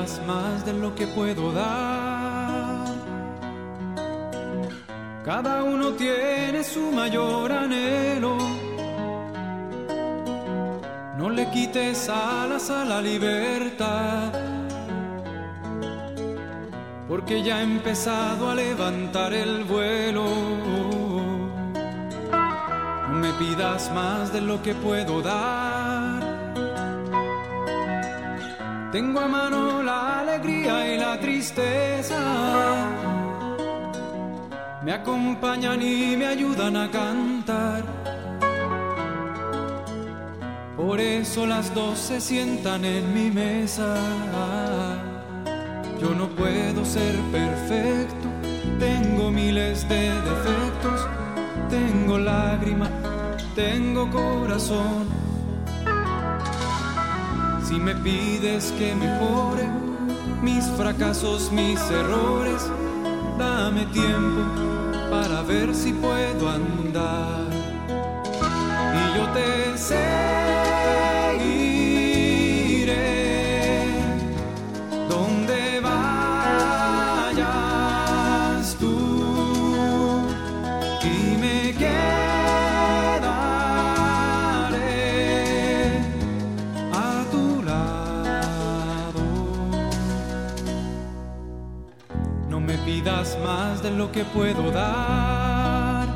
pidas más de lo que puedo dar. Cada uno tiene su mayor anhelo. No le quites alas a la libertad, porque ya ha empezado a levantar el vuelo. No me pidas más de lo que puedo dar. Tengo a mano la alegría y la tristeza, me acompañan y me ayudan a cantar. Por eso las dos se sientan en mi mesa. Yo no puedo ser perfecto, tengo miles de defectos, tengo lágrimas, tengo corazón. Si me pides que mejore mis fracasos, mis errores, dame tiempo para ver si puedo andar. Y yo te seguiré donde vayas tú, y me quedaré a tu lado. No me pidas más de lo que puedo dar.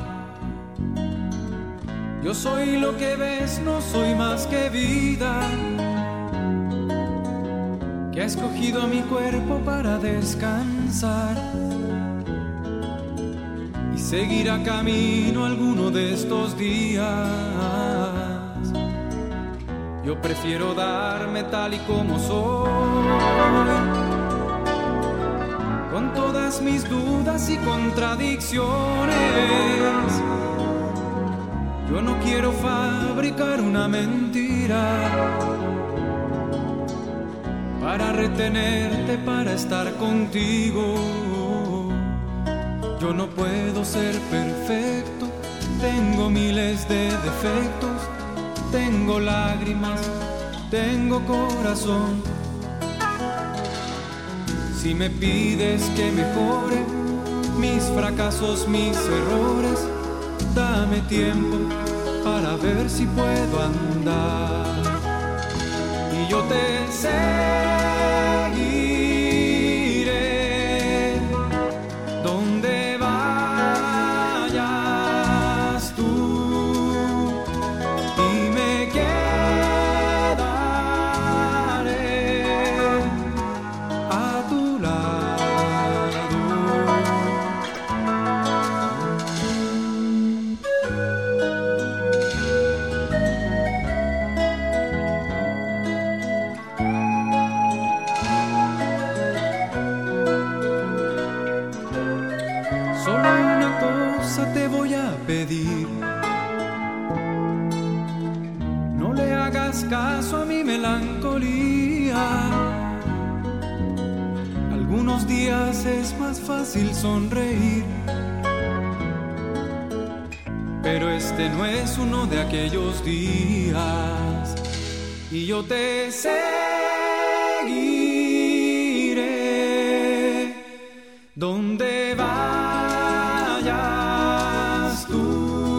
Yo soy lo que ves, no soy más que vida, que ha escogido a mi cuerpo para descansar y seguirá camino alguno de estos días. Yo prefiero darme tal y como soy, con todas mis dudas y contradicciones. Yo no quiero fabricar una mentira para retenerte, para estar contigo. Yo no puedo ser perfecto, tengo miles de defectos, tengo lágrimas, tengo corazón. Si me pides que mejore mis fracasos, mis errores, dame tiempo para ver si puedo andar. Y yo te seguiré donde vayas tú, y me quedaré a tu lado. Solo una cosa te voy a pedir: no le hagas caso a mi melancolía. Algunos días es más fácil sonreír, pero este no es uno de aquellos días. Y yo te seguiré donde vayas tú.